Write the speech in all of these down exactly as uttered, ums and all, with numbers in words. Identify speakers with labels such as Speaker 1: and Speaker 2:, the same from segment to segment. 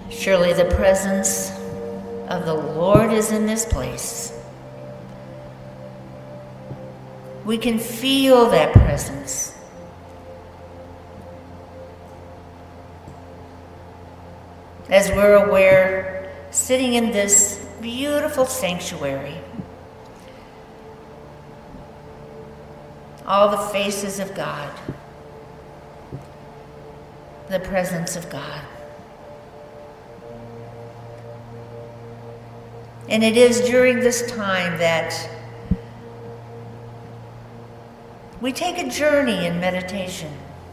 Speaker 1: Surely the presence of the Lord is in this place. We can feel that presence. As we're aware, sitting in this beautiful sanctuary, all the faces of God, the presence of God. And it is during this time that we take a journey in meditation,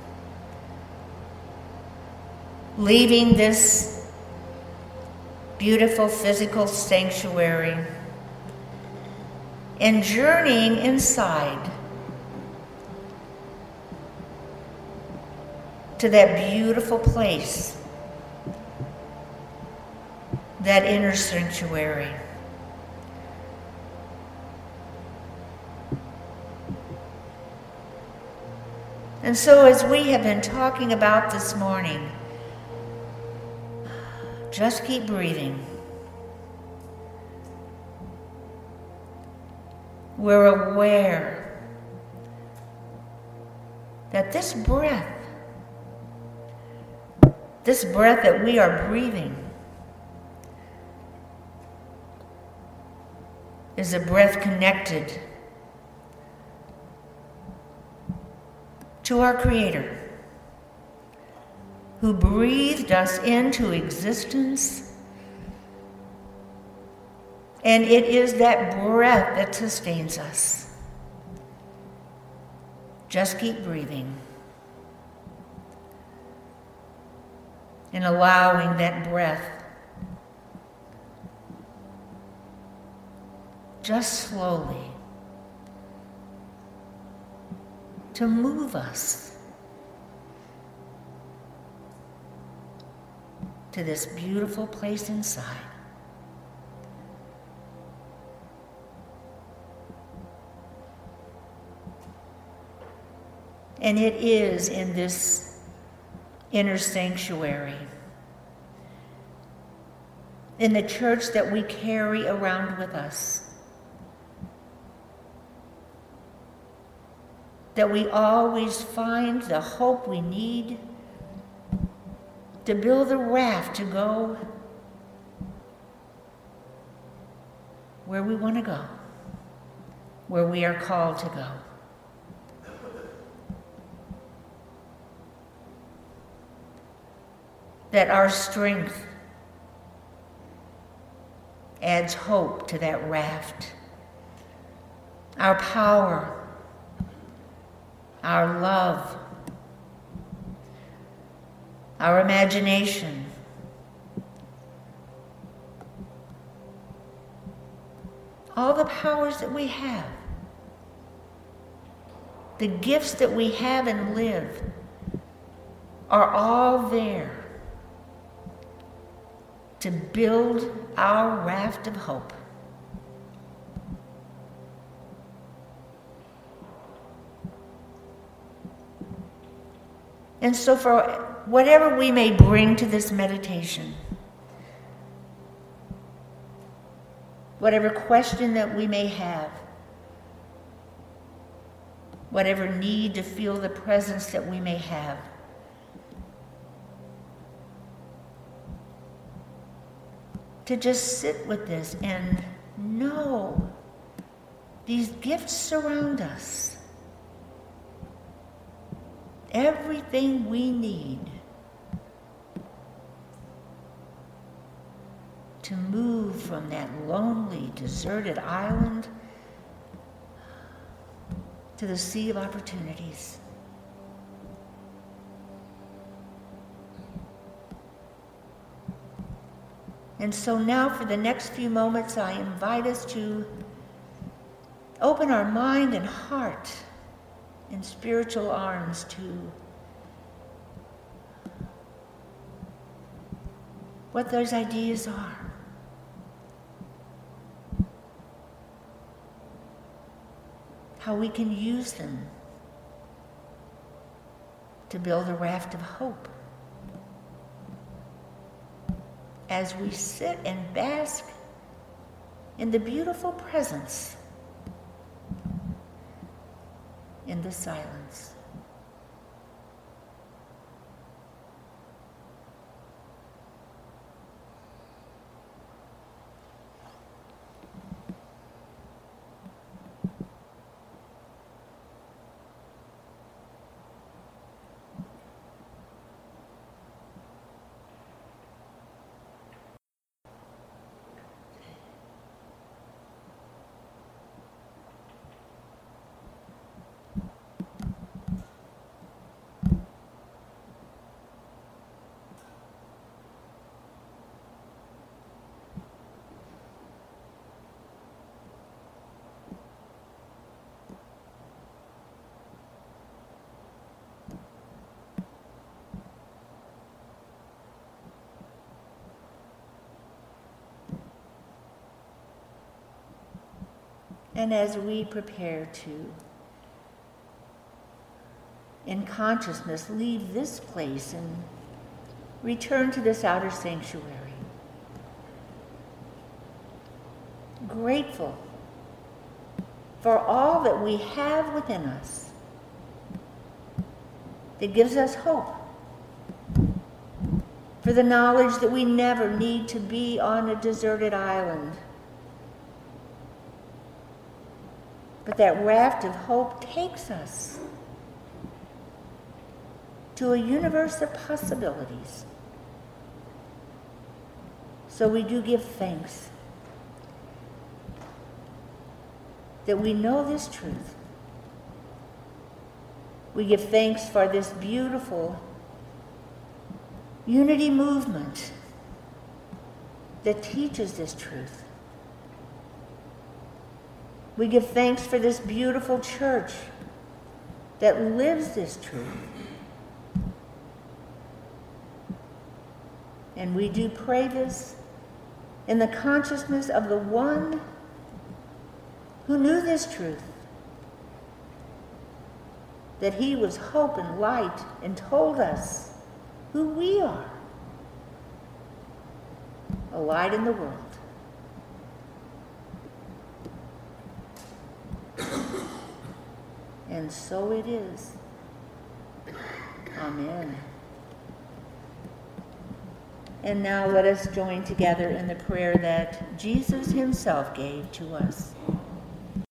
Speaker 1: leaving this beautiful physical sanctuary and journeying inside to that beautiful place, that inner sanctuary. And so as we have been talking about this morning, just keep breathing. We're aware that this breath, this breath that we are breathing, is a breath connected to our Creator, who breathed us into existence. And it is that breath that sustains us. Just keep breathing and allowing that breath just slowly to move us to this beautiful place inside. And it is in this inner sanctuary, in the church that we carry around with us, that we always find the hope we need to build a raft to go where we want to go, where we are called to go. That our strength adds hope to that raft. Our power, our love, our imagination, all the powers that we have, the gifts that we have and live, are all there to build our raft of hope. And so for whatever we may bring to this meditation, whatever question that we may have, whatever need to feel the presence that we may have, to just sit with this and know these gifts surround us. Everything we need to move from that lonely, deserted island to the sea of opportunities. And so now for the next few moments, I invite us to open our mind and heart in spiritual arms to what those ideas are. How we can use them to build a raft of hope. as we sit and bask in the beautiful presence, in the silence. And as we prepare to, in consciousness, leave this place and return to this outer sanctuary, grateful for all that we have within us that gives us hope, for the knowledge that we never need to be on a deserted island, but that raft of hope takes us to a universe of possibilities. So we do give thanks that we know this truth. We give thanks for this beautiful unity movement that teaches this truth. We give thanks for this beautiful church that lives this truth. And we do pray this in the consciousness of the one who knew this truth, that he was hope and light and told us who we are, a light in the world. And so it is. Amen. And now let us join together in the prayer that Jesus himself gave to us.